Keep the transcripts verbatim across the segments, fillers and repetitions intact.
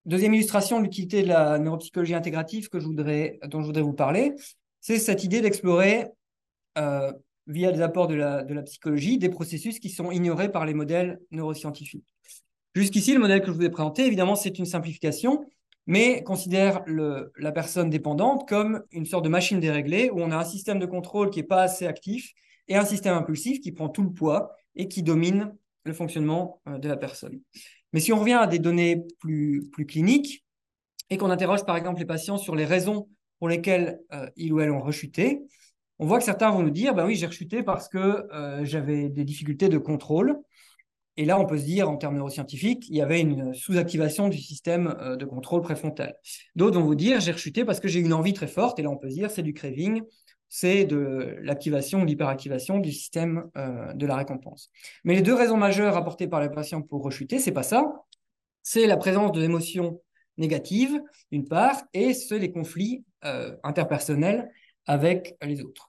Deuxième illustration de l'utilité de la neuropsychologie intégrative que je voudrais, dont je voudrais vous parler, c'est cette idée d'explorer, euh, via des apports de la, de la psychologie, des processus qui sont ignorés par les modèles neuroscientifiques. Jusqu'ici, le modèle que je vous ai présenté, évidemment, c'est une simplification, mais considère le, la personne dépendante comme une sorte de machine déréglée où on a un système de contrôle qui n'est pas assez actif et un système impulsif qui prend tout le poids et qui domine le fonctionnement euh, de la personne. Mais si on revient à des données plus, plus cliniques et qu'on interroge par exemple les patients sur les raisons pour lesquelles euh, ils ou elles ont rechuté, on voit que certains vont nous dire, ben oui, j'ai rechuté parce que euh, j'avais des difficultés de contrôle. Et là, on peut se dire, en termes neuroscientifiques, il y avait une sous-activation du système euh, de contrôle préfrontal. D'autres vont vous dire, j'ai rechuté parce que j'ai une envie très forte. Et là, on peut se dire, c'est du craving, c'est de l'activation ou l'hyperactivation du système euh, de la récompense. Mais les deux raisons majeures apportées par les patients pour rechuter, c'est pas ça. C'est la présence d'émotions négatives, d'une part, et c'est les conflits euh, interpersonnels avec les autres.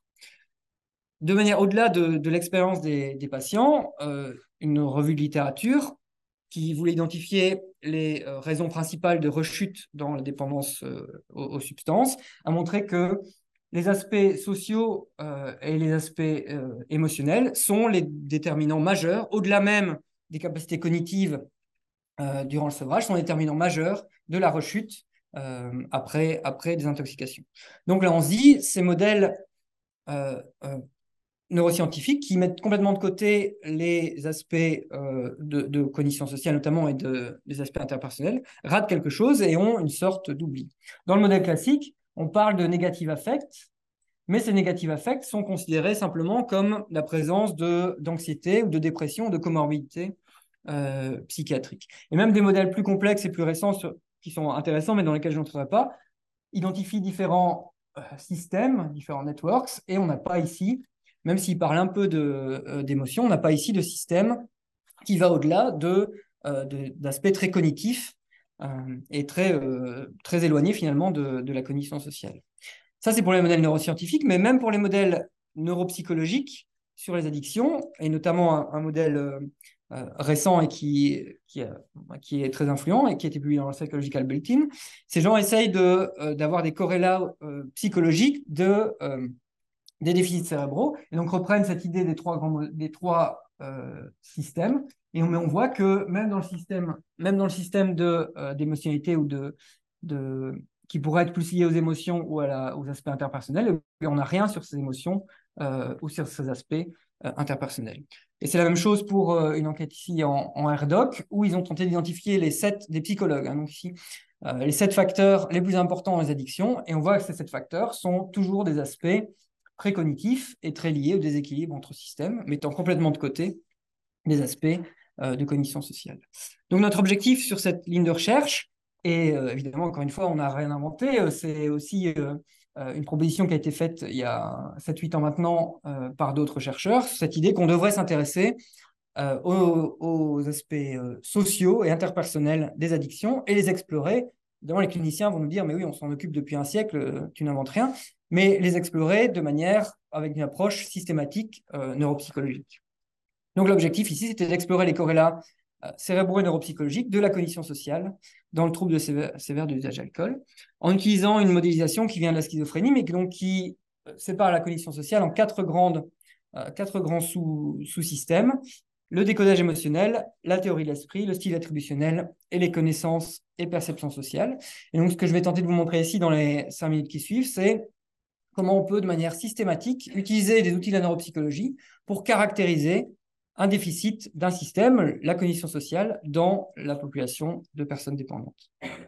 De manière au-delà de, de l'expérience des, des patients, euh, une revue de littérature qui voulait identifier les euh, raisons principales de rechute dans la dépendance euh, aux, aux substances a montré que les aspects sociaux euh, et les aspects euh, émotionnels sont les déterminants majeurs, au-delà même des capacités cognitives euh, durant le sevrage, sont les déterminants majeurs de la rechute euh, après, après des intoxications. Donc là, on se dit, ces modèles euh, euh, neuroscientifiques qui mettent complètement de côté les aspects euh, de, de cognition sociale notamment et de, des aspects interpersonnels, ratent quelque chose et ont une sorte d'oubli. Dans le modèle classique, on parle de negative affect, mais ces negative affects sont considérés simplement comme la présence de, d'anxiété ou de dépression ou de comorbidité euh, psychiatrique. Et même des modèles plus complexes et plus récents sur, qui sont intéressants mais dans lesquels je n'entrerai pas, identifient différents euh, systèmes, différents networks, et on n'a pas ici, même s'il parle un peu de, euh, d'émotion, on n'a pas ici de système qui va au-delà de, euh, de, d'aspects très cognitifs euh, et très, euh, très éloignés finalement de, de la cognition sociale. Ça, c'est pour les modèles neuroscientifiques, mais même pour les modèles neuropsychologiques sur les addictions, et notamment un, un modèle euh, euh, récent et qui, qui, euh, qui, est très influent et qui a été publié dans le Psychological Bulletin, ces gens essayent de, euh, d'avoir des corrélats euh, psychologiques de, euh, des déficits cérébraux, et donc reprennent cette idée des trois, grands, des trois euh, systèmes, et on, on voit que même dans le système, même dans le système de, euh, d'émotionnalité ou de, de, qui pourrait être plus lié aux émotions ou à la, aux aspects interpersonnels, et on n'a rien sur ces émotions euh, ou sur ces aspects euh, interpersonnels. Et c'est la même chose pour euh, une enquête ici en, en R D O C, où ils ont tenté d'identifier les sept, des psychologues, hein, donc ici, euh, les sept facteurs les plus importants dans les addictions, et on voit que ces sept facteurs sont toujours des aspects précognitifs et très liés au déséquilibre entre systèmes, mettant complètement de côté des aspects euh, de cognition sociale. Donc notre objectif sur cette ligne de recherche, et euh, évidemment, encore une fois, on n'a rien inventé, euh, c'est aussi euh, euh, une proposition qui a été faite il y a sept huit ans maintenant euh, par d'autres chercheurs, cette idée qu'on devrait s'intéresser euh, aux, aux, aspects euh, sociaux et interpersonnels des addictions et les explorer. Évidemment, les cliniciens vont nous dire, mais oui, on s'en occupe depuis un siècle, euh, tu n'inventes rien, mais les explorer de manière, avec une approche systématique euh, neuropsychologique. Donc l'objectif ici, c'était d'explorer les corrélats euh, cérébraux et neuropsychologiques de la cognition sociale dans le trouble de sévère, sévère de l'usage d'alcool, en utilisant une modélisation qui vient de la schizophrénie, mais donc qui euh, sépare la cognition sociale en quatre, grandes, euh, quatre grands sous, sous-systèmes: le décodage émotionnel, la théorie de l'esprit, le style attributionnel et les connaissances et perceptions sociales. Et donc ce que je vais tenter de vous montrer ici dans les cinq minutes qui suivent, c'est comment on peut, de manière systématique, utiliser des outils de la neuropsychologie pour caractériser un déficit d'un système, la cognition sociale, dans la population de personnes dépendantes.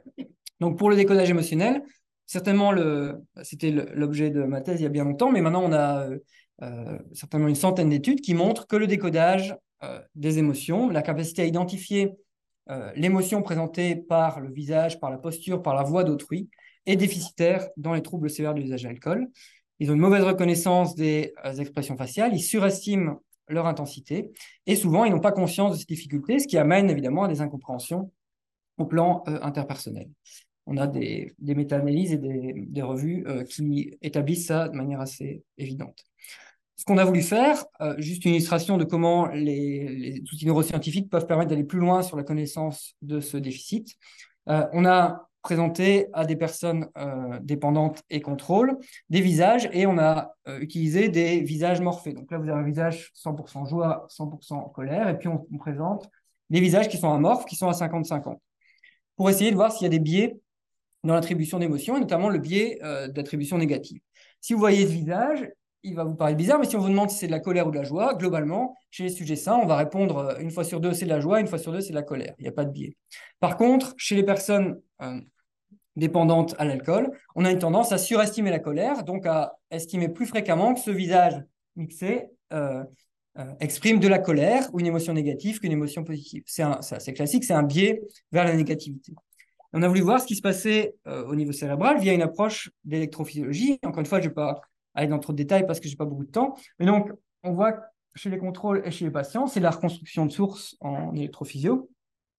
Donc, pour le décodage émotionnel, certainement, le, c'était l'objet de ma thèse il y a bien longtemps, mais maintenant, on a euh, certainement une centaine d'études qui montrent que le décodage euh, des émotions, la capacité à identifier euh, l'émotion présentée par le visage, par la posture, par la voix d'autrui, est déficitaire dans les troubles sévères de l'usage de l'alcool. Ils ont une mauvaise reconnaissance des euh, expressions faciales, ils surestiment leur intensité, et souvent, ils n'ont pas conscience de ces difficultés, ce qui amène évidemment à des incompréhensions au plan euh, interpersonnel. On a des, des méta-analyses et des, des revues euh, qui établissent ça de manière assez évidente. Ce qu'on a voulu faire, euh, juste une illustration de comment les, les outils neuroscientifiques peuvent permettre d'aller plus loin sur la connaissance de ce déficit. Euh, on a présenté à des personnes euh, dépendantes et contrôle des visages et on a euh, utilisé des visages morphés. Donc là, vous avez un visage cent pour cent joie, cent pour cent colère, et puis on, on présente des visages qui sont amorphes, qui sont à cinquante cinquante, pour essayer de voir s'il y a des biais dans l'attribution d'émotions, et notamment le biais euh, d'attribution négative. Si vous voyez ce visage, il va vous paraître bizarre, mais si on vous demande si c'est de la colère ou de la joie, globalement, chez les sujets sains, on va répondre euh, une fois sur deux, c'est de la joie, une fois sur deux, c'est de la colère. Il n'y a pas de biais. Par contre, chez les personnes euh, dépendantes à l'alcool, on a une tendance à surestimer la colère, donc à estimer plus fréquemment que ce visage mixé euh, euh, exprime de la colère ou une émotion négative qu'une émotion positive. C'est assez classique, c'est un biais vers la négativité. On a voulu voir ce qui se passait euh, au niveau cérébral via une approche d'électrophysiologie. Encore une fois, je ne vais pas aller dans trop de détails parce que je n'ai pas beaucoup de temps. Mais donc, on voit que chez les contrôles et chez les patients, c'est la reconstruction de sources en électrophysio.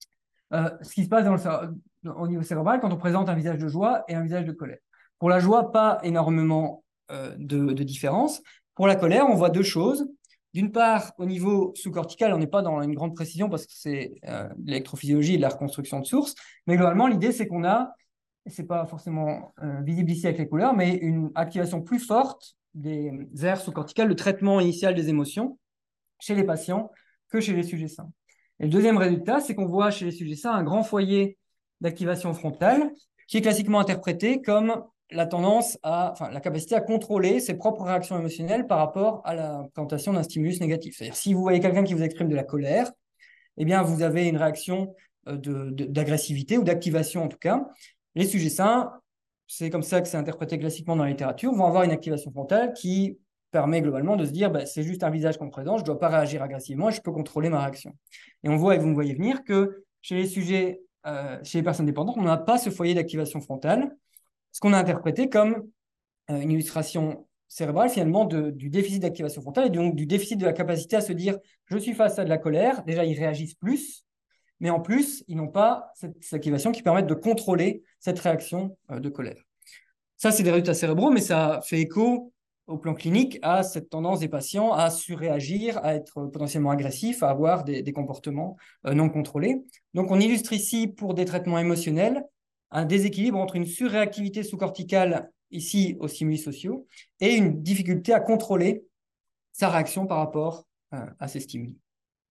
Euh, ce qui se passe dans le, au niveau cérébral quand on présente un visage de joie et un visage de colère. Pour la joie, pas énormément euh, de, de différence. Pour la colère, on voit deux choses. D'une part, au niveau sous-cortical, on n'est pas dans une grande précision parce que c'est euh, l'électrophysiologie et de la reconstruction de sources, mais globalement, l'idée, c'est qu'on a, et ce n'est pas forcément euh, visible ici avec les couleurs, mais une activation plus forte des aires sous-corticales, le traitement initial des émotions chez les patients que chez les sujets sains. Et le deuxième résultat, c'est qu'on voit chez les sujets sains un grand foyer d'activation frontale qui est classiquement interprété comme la tendance à, enfin, la capacité à contrôler ses propres réactions émotionnelles par rapport à la présentation d'un stimulus négatif. C'est-à-dire, si vous voyez quelqu'un qui vous exprime de la colère, eh bien, vous avez une réaction d'agressivité ou d'activation en tout cas. Les sujets sains, c'est comme ça que c'est interprété classiquement dans la littérature, vont avoir une activation frontale qui permet globalement de se dire, bah, c'est juste un visage qu'on présente, je ne dois pas réagir agressivement et je peux contrôler ma réaction. Et on voit, et vous me voyez venir, que chez les sujets, euh, chez les personnes dépendantes, on n'a pas ce foyer d'activation frontale, ce qu'on a interprété comme euh, une illustration cérébrale finalement de, du déficit d'activation frontale et donc du déficit de la capacité à se dire, je suis face à de la colère, déjà ils réagissent plus, mais en plus, ils n'ont pas cette, cette activation qui permet de contrôler cette réaction euh, de colère. Ça, c'est des résultats cérébraux, mais ça fait écho au plan clinique à cette tendance des patients à surréagir, à être potentiellement agressifs, à avoir des, des comportements euh, non contrôlés. Donc, on illustre ici, pour des traitements émotionnels, un déséquilibre entre une surréactivité sous-corticale, ici aux stimuli sociaux, et une difficulté à contrôler sa réaction par rapport euh, à ces stimuli.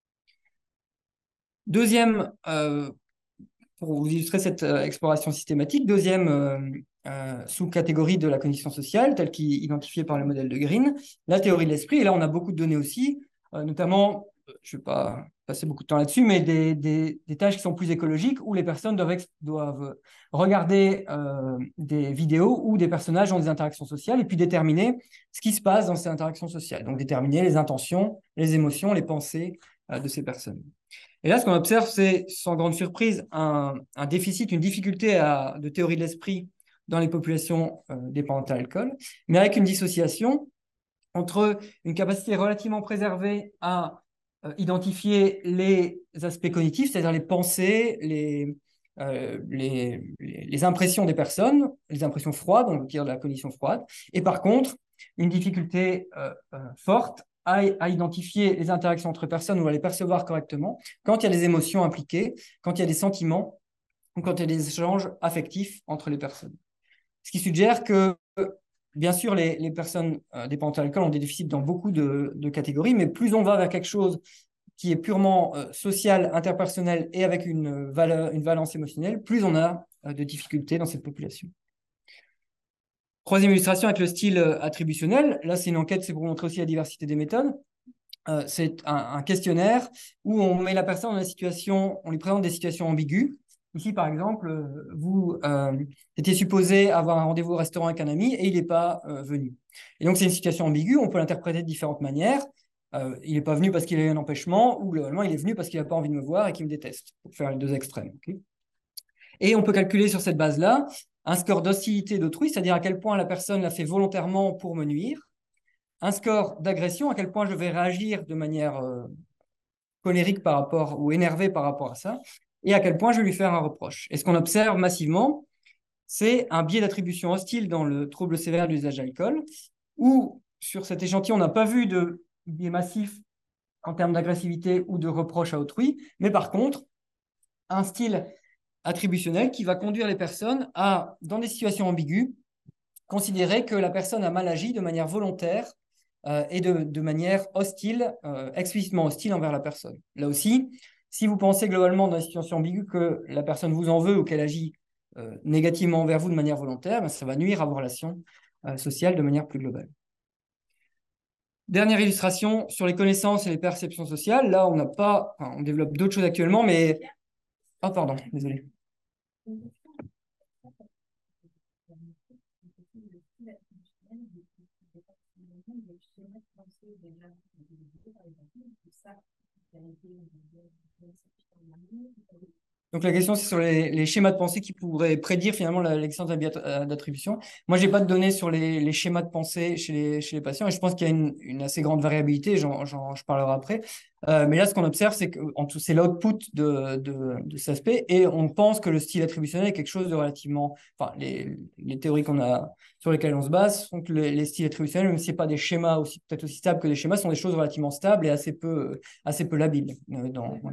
Deuxième, euh, pour vous illustrer cette euh, exploration systématique, deuxième euh, euh, sous-catégorie de la cognition sociale, telle qu'identifiée par le modèle de Green, la théorie de l'esprit. Et là, on a beaucoup de données aussi, euh, notamment, je ne vais pas passer beaucoup de temps là-dessus, mais des, des, des tâches qui sont plus écologiques où les personnes doivent, doivent regarder euh, des vidéos où des personnages ont des interactions sociales et puis déterminer ce qui se passe dans ces interactions sociales. Donc, déterminer les intentions, les émotions, les pensées euh, de ces personnes. Et là, ce qu'on observe, c'est, sans grande surprise, un, un déficit, une difficulté à, de théorie de l'esprit dans les populations euh, dépendantes à l'alcool, mais avec une dissociation entre une capacité relativement préservée à euh, identifier les aspects cognitifs, c'est-à-dire les pensées, les, euh, les, les, les impressions des personnes, les impressions froides, on veut dire de la cognition froide, et par contre, une difficulté euh, euh, forte à, à identifier les interactions entre personnes ou à les percevoir correctement quand il y a des émotions impliquées, quand il y a des sentiments ou quand il y a des échanges affectifs entre les personnes. Ce qui suggère que, bien sûr, les, les personnes euh, dépendantes à l'alcool ont des déficits dans beaucoup de, de catégories, mais plus on va vers quelque chose qui est purement euh, social, interpersonnel et avec une, valeur, une valence émotionnelle, plus on a euh, de difficultés dans cette population. Troisième illustration avec le style euh, attributionnel. Là, c'est une enquête, c'est pour montrer aussi la diversité des méthodes. Euh, c'est un, un questionnaire où on met la personne dans une situation, on lui présente des situations ambiguës. Ici, par exemple, vous euh, étiez supposé avoir un rendez-vous au restaurant avec un ami et il n'est pas euh, venu. Et donc, c'est une situation ambiguë, on peut l'interpréter de différentes manières. Euh, il n'est pas venu parce qu'il a eu un empêchement, ou globalement, il est venu parce qu'il n'a pas envie de me voir et qu'il me déteste, pour faire les deux extrêmes. Okay, et on peut calculer sur cette base-là un score d'hostilité d'autrui, c'est-à-dire à quel point la personne l'a fait volontairement pour me nuire, un score d'agression, à quel point je vais réagir de manière euh, colérique par rapport ou énervé par rapport à ça, et à quel point je vais lui faire un reproche. Et ce qu'on observe massivement, c'est un biais d'attribution hostile dans le trouble sévère de l'usage d'alcool, où sur cet échantillon, on n'a pas vu de biais massif en termes d'agressivité ou de reproche à autrui, mais par contre, un style attributionnel qui va conduire les personnes à, dans des situations ambiguës, considérer que la personne a mal agi de manière volontaire euh, et de, de manière hostile, euh, explicitement hostile envers la personne. Là aussi, si vous pensez globalement dans une situation ambiguë que la personne vous en veut ou qu'elle agit euh, négativement envers vous de manière volontaire, ben, ça va nuire à vos relations euh, sociales de manière plus globale. Dernière illustration sur les connaissances et les perceptions sociales. Là, on n'a pas, enfin, on développe d'autres choses actuellement, mais... Oh, pardon, désolé. Donc la question, c'est sur les, les schémas de pensée qui pourraient prédire finalement l'existence d'attribution. Moi, je n'ai pas de données sur les, les schémas de pensée chez les, chez les patients et je pense qu'il y a une, une assez grande variabilité, j'en, j'en, je parlerai après. Euh, mais là, ce qu'on observe, c'est que c'est l'output de, de, de cet aspect et on pense que le style attributionnel est quelque chose de relativement... Enfin, les, les théories qu'on a, sur lesquelles on se base sont que les, les styles attributionnels, même si ce n'est pas des schémas aussi, peut-être aussi stables que des schémas, sont des choses relativement stables et assez peu, assez peu labiles. Euh, dans, ouais.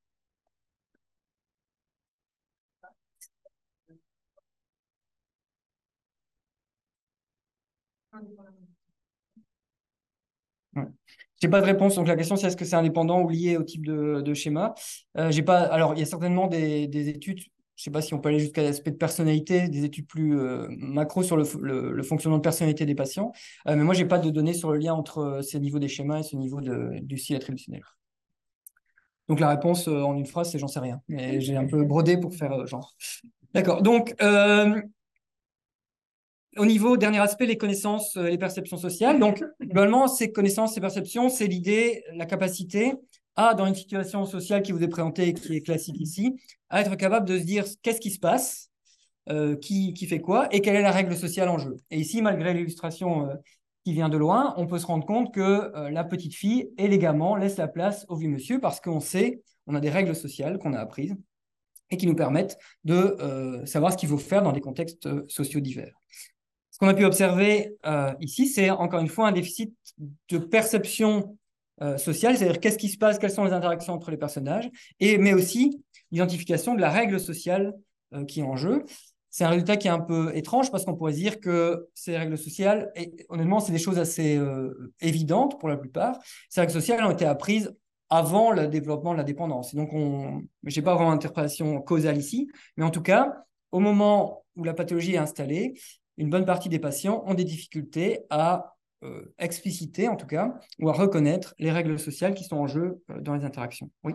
Ouais. J'ai pas de réponse. Donc la question, c'est est-ce que c'est indépendant ou lié au type de, de schéma. Euh, j'ai pas. Alors, il y a certainement des, des études. Je sais pas si on peut aller jusqu'à l'aspect de personnalité, des études plus euh, macro sur le, le, le fonctionnement de personnalité des patients. Euh, mais moi, j'ai pas de données sur le lien entre euh, ces niveaux des schémas et ce niveau de, du style attributionnel. Donc la réponse euh, en une phrase, c'est j'en sais rien. Mais j'ai un peu brodé pour faire euh, genre. D'accord. Donc euh, au niveau, dernier aspect, les connaissances, euh, les perceptions sociales. Donc, globalement, ces connaissances, ces perceptions, c'est l'idée, la capacité à, dans une situation sociale qui vous est présentée et qui est classique ici, à être capable de se dire qu'est-ce qui se passe, euh, qui, qui fait quoi et quelle est la règle sociale en jeu. Et ici, malgré l'illustration euh, qui vient de loin, on peut se rendre compte que euh, la petite fille élégamment laisse la place au vieux monsieur parce qu'on sait, on a des règles sociales qu'on a apprises et qui nous permettent de euh, savoir ce qu'il faut faire dans des contextes euh, sociaux divers. Ce qu'on a pu observer euh, ici, c'est encore une fois un déficit de perception euh, sociale, c'est-à-dire qu'est-ce qui se passe, quelles sont les interactions entre les personnages, et, mais aussi l'identification de la règle sociale euh, qui est en jeu. C'est un résultat qui est un peu étrange parce qu'on pourrait dire que ces règles sociales, et, honnêtement, c'est des choses assez euh, évidentes pour la plupart. Ces règles sociales ont été apprises avant le développement de la dépendance. Et donc, on... je n'ai pas vraiment d'interprétation causale ici, mais en tout cas, au moment où la pathologie est installée, une bonne partie des patients ont des difficultés à euh, expliciter, en tout cas, ou à reconnaître les règles sociales qui sont en jeu euh, dans les interactions. Oui.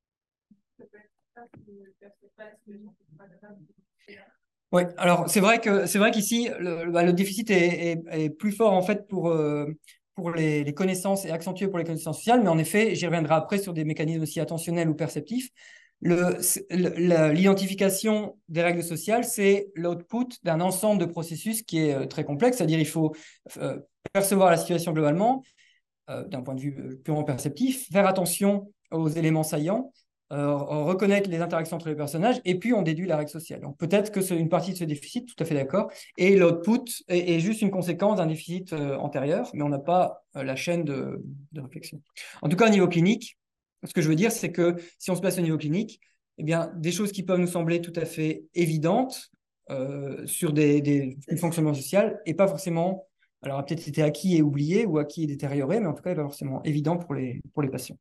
Oui, alors c'est vrai que c'est vrai qu'ici le, bah, le déficit est, est, est, plus fort en fait pour euh, pour les, les connaissances et accentué pour les connaissances sociales, mais en effet, j'y reviendrai après sur des mécanismes aussi attentionnels ou perceptifs. L'identification des règles sociales, c'est l'output d'un ensemble de processus qui est euh, très complexe, c'est-à-dire il faut euh, percevoir la situation globalement euh, d'un point de vue purement perceptif, faire attention aux éléments saillants, euh, reconnaître les interactions entre les personnages, et puis on déduit la règle sociale. Donc peut-être que c'est une partie de ce déficit, tout à fait d'accord, et l'output est, est, juste une conséquence d'un déficit euh, antérieur, mais on n'a pas euh, la chaîne de, de réflexion. En tout cas, au niveau clinique, ce que je veux dire, c'est que si on se place au niveau clinique, eh bien, des choses qui peuvent nous sembler tout à fait évidentes euh, sur des, des, des fonctionnements sociaux et pas forcément, alors a peut-être été acquis et oublié ou acquis et détérioré, mais en tout cas, pas forcément évident pour les, pour les patients.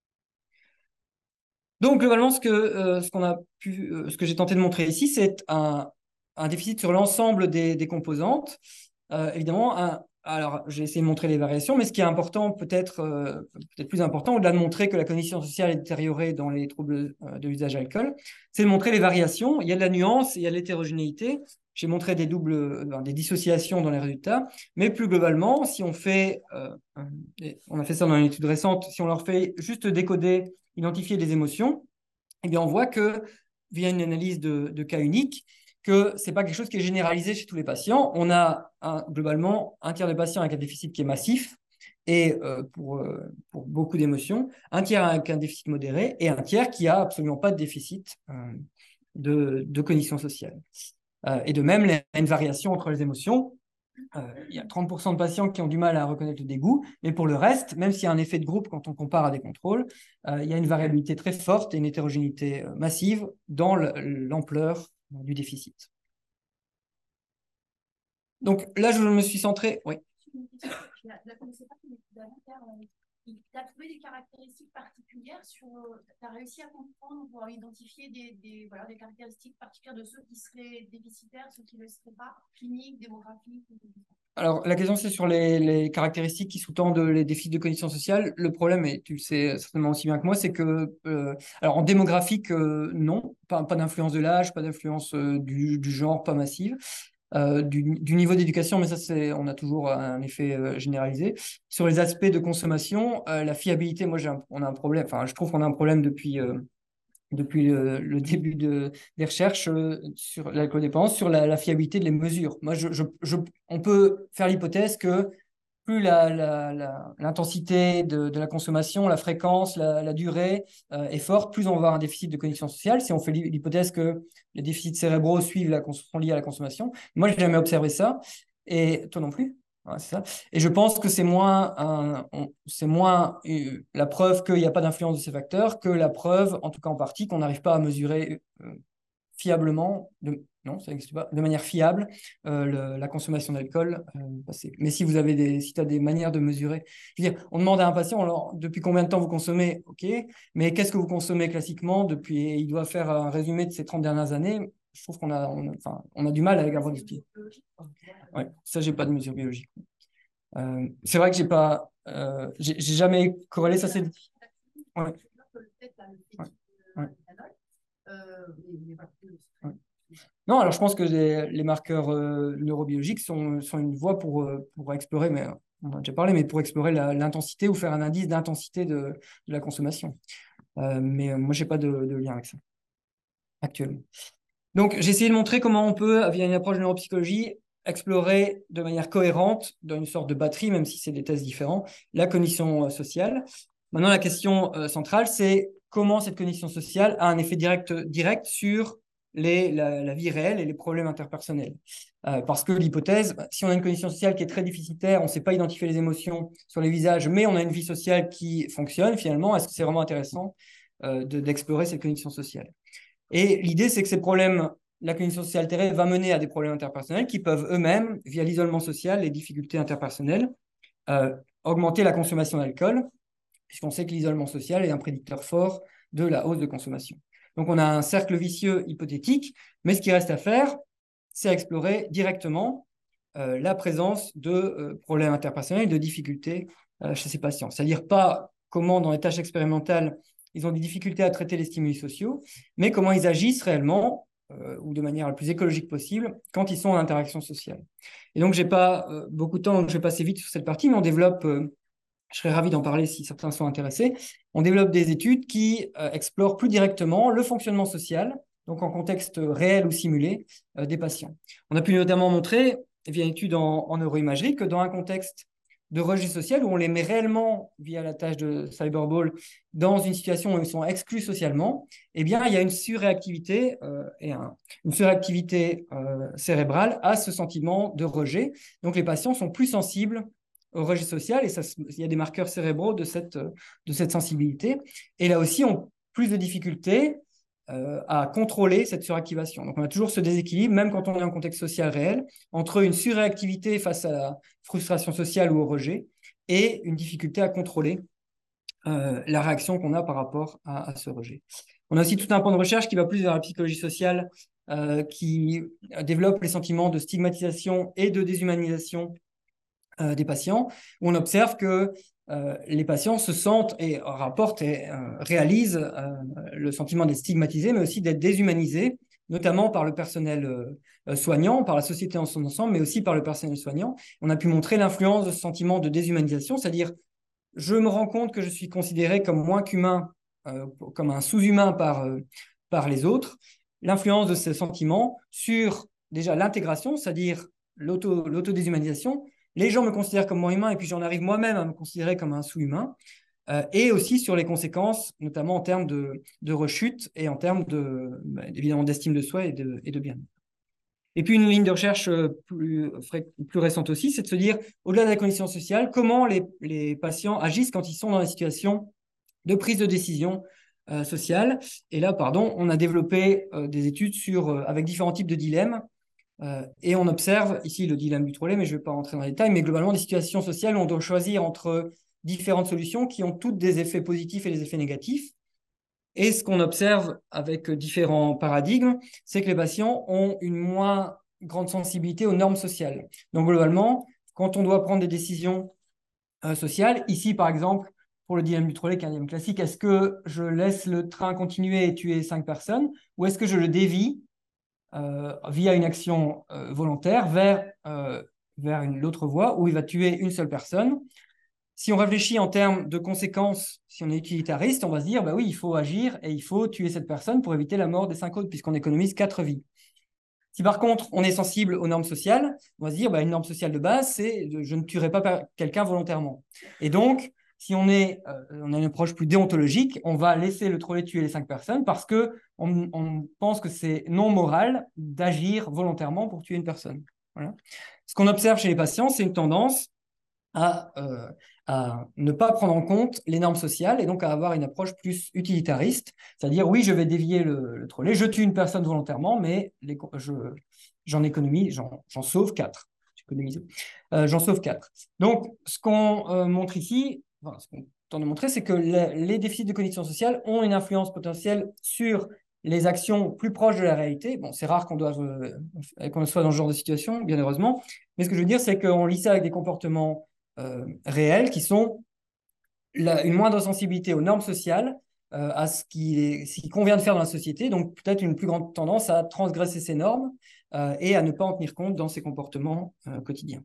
Donc, globalement, ce que, euh, ce qu'on a pu, euh, ce que j'ai tenté de montrer ici, c'est un, un déficit sur l'ensemble des, des composantes. Euh, évidemment, un, alors j'ai essayé de montrer les variations, mais ce qui est important, peut-être euh, peut-être plus important, au-delà de montrer que la cognition sociale est détériorée dans les troubles euh, de l'usage d'alcool, c'est de montrer les variations. Il y a de la nuance, il y a de l'hétérogénéité. J'ai montré des doubles, euh, des dissociations dans les résultats, mais plus globalement, si on fait, euh, on a fait ça dans une étude récente, si on leur fait juste décoder, identifier des émotions, eh bien on voit que via une analyse de, de cas uniques, que ce n'est pas quelque chose qui est généralisé chez tous les patients. On a un, globalement un tiers de patients avec un déficit qui est massif, et euh, pour, euh, pour beaucoup d'émotions, un tiers avec un déficit modéré, et un tiers qui n'a absolument pas de déficit euh, de, de cognition sociale. Euh, et de même, il y a une variation entre les émotions. Euh, il y a trente pour cent de patients qui ont du mal à reconnaître le dégoût, mais pour le reste, même s'il y a un effet de groupe quand on compare à des contrôles, euh, il y a une variabilité très forte et une hétérogénéité euh, massive dans l'ampleur du déficit. Donc là, je me suis centré. Oui. Je la connaissais pas, mais tu as trouvé des caractéristiques particulières sur. Tu as réussi à comprendre ou à identifier des, des, voilà, des caractéristiques particulières de ceux qui seraient déficitaires, ceux qui ne le seraient pas, cliniques, démographiques. Alors, la question, c'est sur les, les caractéristiques qui sous-tendent les défis de cognition sociale. Le problème, et tu le sais certainement aussi bien que moi, c'est que, euh, alors en démographique, euh, non, pas, pas d'influence de l'âge, pas d'influence euh, du, du genre, pas massive. Euh, du, du niveau d'éducation, mais ça, c'est, on a toujours un effet euh, généralisé. Sur les aspects de consommation, euh, la fiabilité, moi, j'ai un- on a un problème, enfin, je trouve qu'on a un problème depuis, euh, depuis le, le début de, des recherches euh, sur l'alcool-dépendance, sur la, la fiabilité de les mesures. Moi, je, je, je, on peut faire l'hypothèse que plus la, la, la, l'intensité de, de la consommation, la fréquence, la, la durée euh, est forte, plus on va avoir un déficit de connexion sociale. Si on fait l'hypothèse que les déficits cérébraux suivent la, sont liés à la consommation, moi, je n'ai jamais observé ça. Et toi non plus. Ouais, c'est ça. Et je pense que c'est moins, un, on, c'est moins euh, la preuve qu'il n'y a pas d'influence de ces facteurs que la preuve, en tout cas en partie, qu'on n'arrive pas à mesurer euh, fiablement, de, non, ça n'existe pas, de manière fiable, euh, le, la consommation d'alcool euh, passée. Mais si vous avez des, si tu as des manières de mesurer, je veux dire, on demande à un patient, alors, depuis combien de temps vous consommez, ok, mais qu'est-ce que vous consommez classiquement depuis, il doit faire un résumé de ces trente dernières années. Je trouve qu'on a, on, enfin, on a du mal avec avoir des pieds. Ouais, ça, j'ai pas de mesure biologique. Euh, c'est vrai que j'ai pas, euh, j'ai j'ai jamais corrélé ça. C'est ouais. Ouais. Ouais. Ouais. Non, alors je pense que les, les marqueurs euh, neurobiologiques sont, sont une voie pour, euh, pour explorer, mais on en a déjà parlé, mais pour explorer la- l'intensité ou faire un indice d'intensité de, de la consommation. Euh, mais euh, moi, j'ai pas de, de lien avec ça actuellement. Donc, j'ai essayé de montrer comment on peut, via une approche de neuropsychologie, explorer de manière cohérente, dans une sorte de batterie, même si c'est des tests différents, la cognition euh, sociale. Maintenant, la question euh, centrale, c'est comment cette cognition sociale a un effet direct, direct sur les, la, la vie réelle et les problèmes interpersonnels. Euh, parce que l'hypothèse, si on a une cognition sociale qui est très déficitaire, on ne sait pas identifier les émotions sur les visages, mais on a une vie sociale qui fonctionne, finalement, est-ce que c'est vraiment intéressant euh, de, d'explorer cette cognition sociale? Et l'idée, c'est que ces problèmes, la cognition sociale altérée va mener à des problèmes interpersonnels qui peuvent eux-mêmes, via l'isolement social, les difficultés interpersonnelles, euh, augmenter la consommation d'alcool, puisqu'on sait que l'isolement social est un prédicteur fort de la hausse de consommation. Donc on a un cercle vicieux hypothétique, mais ce qui reste à faire, c'est explorer directement euh, la présence de euh, problèmes interpersonnels et de difficultés euh, chez ces patients. C'est-à-dire pas comment, dans les tâches expérimentales, ils ont des difficultés à traiter les stimuli sociaux, mais comment ils agissent réellement, euh, ou de manière la plus écologique possible, quand ils sont en interaction sociale. Et donc, je n'ai pas euh, beaucoup de temps, donc je vais passer vite sur cette partie, mais on développe, euh, je serais ravi d'en parler si certains sont intéressés, on développe des études qui euh, explorent plus directement le fonctionnement social, donc en contexte réel ou simulé, euh, des patients. On a pu notamment montrer, via une étude en, en neuroimagerie, que dans un contexte de rejet social où on les met réellement, via la tâche de Cyberball, dans une situation où ils sont exclus socialement, eh bien, il y a une surréactivité euh, et un, une surréactivité euh, cérébrale à ce sentiment de rejet. Donc, les patients sont plus sensibles au rejet social et ça, il y a des marqueurs cérébraux de cette, de cette sensibilité. Et là aussi, on plus de difficultés euh, à contrôler cette suractivation. Donc, on a toujours ce déséquilibre, même quand on est en contexte social réel, entre une surréactivité face à la frustration sociale ou au rejet et une difficulté à contrôler euh, la réaction qu'on a par rapport à, à, ce rejet. On a aussi tout un pan de recherche qui va plus vers la psychologie sociale, euh, qui développe les sentiments de stigmatisation et de déshumanisation euh, des patients, où on observe que euh, les patients se sentent et rapportent et euh, réalisent euh, le sentiment d'être stigmatisés, mais aussi d'être déshumanisés, notamment par le personnel euh, soignant, par la société en son ensemble, mais aussi par le personnel soignant. On a pu montrer l'influence de ce sentiment de déshumanisation, c'est-à-dire je me rends compte que je suis considéré comme moins qu'humain, euh, comme un sous-humain par, euh, par les autres. L'influence de ces sentiments sur déjà l'intégration, c'est-à-dire l'auto, l'autodéshumanisation. Les gens me considèrent comme moins humain et puis j'en arrive moi-même à me considérer comme un sous-humain. Euh, et aussi sur les conséquences, notamment en termes de, de rechute et en termes de, bah, évidemment d'estime de soi et de, et de bien-être. Et puis une ligne de recherche plus, plus récente aussi, c'est de se dire, au-delà de la cognition sociale, comment les, les patients agissent quand ils sont dans des situations de prise de décision euh, sociale. Et là, pardon, on a développé euh, des études sur, euh, avec différents types de dilemmes. Euh, et on observe ici le dilemme du trolley, mais je ne vais pas rentrer dans les détails, mais globalement des situations sociales où on doit choisir entre différentes solutions qui ont toutes des effets positifs et des effets négatifs. Et ce qu'on observe avec différents paradigmes, c'est que les patients ont une moins grande sensibilité aux normes sociales. Donc globalement, quand on doit prendre des décisions euh, sociales, ici par exemple, pour le dilemme du trolley, qui est un dilemme classique, est-ce que je laisse le train continuer et tuer cinq personnes, ou est-ce que je le dévie euh, via une action euh, volontaire vers, euh, vers une l'autre voie où il va tuer une seule personne? Si on réfléchit en termes de conséquences, si on est utilitariste, on va se dire, bah oui, il faut agir et il faut tuer cette personne pour éviter la mort des cinq autres, puisqu'on économise quatre vies. Si par contre, on est sensible aux normes sociales, on va se dire, bah, une norme sociale de base, c'est je ne tuerai pas quelqu'un volontairement. Et donc, si on, est, euh, on a une approche plus déontologique, on va laisser le trolley tuer les cinq personnes parce qu'on on pense que c'est non moral d'agir volontairement pour tuer une personne. Voilà. Ce qu'on observe chez les patients, c'est une tendance à, euh, à ne pas prendre en compte les normes sociales et donc à avoir une approche plus utilitariste, c'est-à-dire oui, je vais dévier le, le trolley, je tue une personne volontairement, mais les, je, j'en économise, j'en sauve quatre. Euh, j'en sauve quatre. Donc, ce qu'on euh, montre ici, enfin, ce qu'on tente de montrer, c'est que les, les déficits de cognition sociale ont une influence potentielle sur les actions plus proches de la réalité. Bon, c'est rare qu'on doive euh, qu'on soit dans ce genre de situation, bien heureusement. Mais ce que je veux dire, c'est qu'on lit ça avec des comportements euh, réels qui sont la, une moindre sensibilité aux normes sociales, euh, à ce qui, est, ce qui convient de faire dans la société, donc peut-être une plus grande tendance à transgresser ces normes euh, et à ne pas en tenir compte dans ses comportements euh, quotidiens.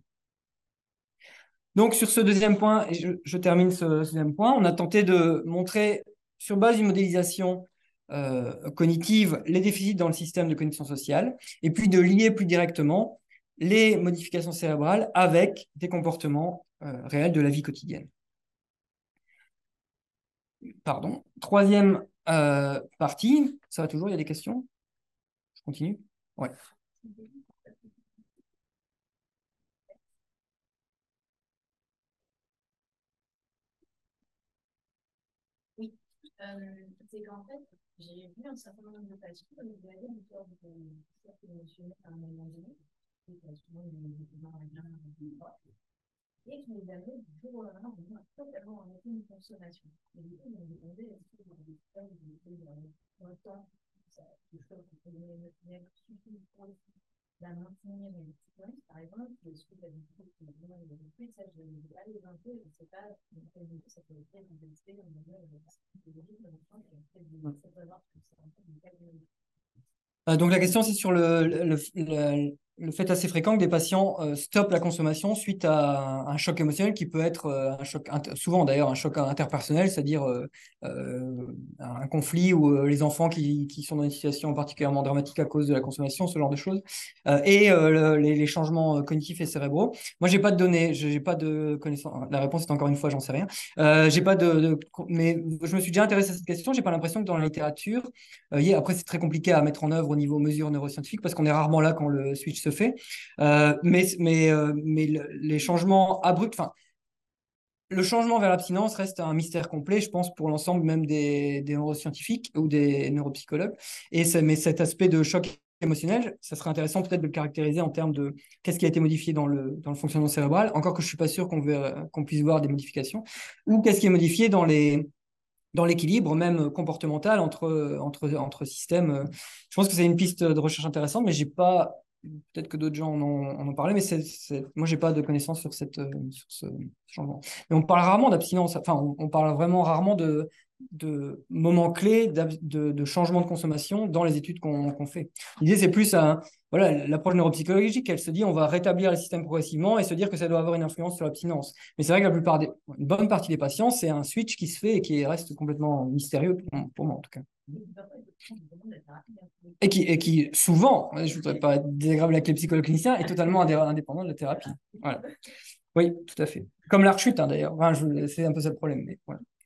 Donc sur ce deuxième point, et je, je termine ce, ce deuxième point, on a tenté de montrer sur base d'une modélisation euh, cognitive les déficits dans le système de cognition sociale et puis de lier plus directement les modifications cérébrales avec des comportements euh, réels de la vie quotidienne. Pardon. Troisième euh, partie, ça va toujours, il y a des questions? Je continue? Ouais. Oui, euh, c'est qu'en fait, j'ai vu un certain nombre de patients qui avaient une sorte de cercle émotionnel à un moment donné, qui est souvent une et qui nous amène du jour au lendemain totalement arrêter une consommation. Et du coup, on me demandait est-ce que vous avez fait un temps, des choses qui sont émotionnelles suffisent pour la maintenir et le psychologie, par exemple, est-ce que vous avez dit que vous avez vraiment évolué, ça je ne vais pas les un peu, je ne sais pas, ça peut être une identité, comme on dit, la psychologie, mais enfin, il faut savoir que c'est un peu une cas de Euh, donc la question, c'est sur le, le, le, le fait assez fréquent que des patients euh, stoppent la consommation suite à un, un choc émotionnel qui peut être euh, un choc, souvent d'ailleurs un choc interpersonnel, c'est-à-dire euh, euh, un conflit ou euh, les enfants qui, qui sont dans une situation particulièrement dramatique à cause de la consommation, ce genre de choses, euh, et euh, le, les, les changements cognitifs et cérébraux. Moi, j'ai pas de données, j'ai pas de connaissances. La réponse est encore une fois, j'en sais rien. Euh, j'ai pas de, de, mais je me suis déjà intéressé à cette question. J'ai pas l'impression que dans la littérature, euh, après c'est très compliqué à mettre en œuvre au niveau mesures neuroscientifiques parce qu'on est rarement là quand le switch se fait. Euh, mais mais, euh, mais le, les changements abrupts, enfin, le changement vers l'abstinence reste un mystère complet, je pense, pour l'ensemble même des, des neuroscientifiques ou des neuropsychologues. Et mais cet aspect de choc émotionnel, ça serait intéressant peut-être de le caractériser en termes de qu'est-ce qui a été modifié dans le, dans le fonctionnement cérébral, encore que je ne suis pas sûr qu'on qu'on puisse voir des modifications, ou qu'est-ce qui est modifié dans les dans l'équilibre même comportemental entre, entre, entre systèmes. Je pense que c'est une piste de recherche intéressante, mais j'ai pas, peut-être que d'autres gens en ont, en ont parlé, mais c'est, c'est, moi, j'ai pas de connaissances sur, cette, sur ce changement. Mais on parle rarement d'abstinence, enfin, on, on parle vraiment rarement de, de moments clés de, de changement de consommation dans les études qu'on qu'on fait. L'idée, c'est plus un, voilà, l'approche neuropsychologique, elle se dit on va rétablir le système progressivement et se dire que ça doit avoir une influence sur l'abstinence. Mais c'est vrai que la plupart des, une bonne partie des patients, c'est un switch qui se fait et qui reste complètement mystérieux pour, pour moi en tout cas. Et qui, et qui souvent, je ne voudrais pas être désagréable avec les psychologues cliniciens, est totalement indépendant de la thérapie. Voilà. Oui, tout à fait. Comme la rechute, hein, d'ailleurs. Enfin, c'est un peu ça le problème. Mais voilà.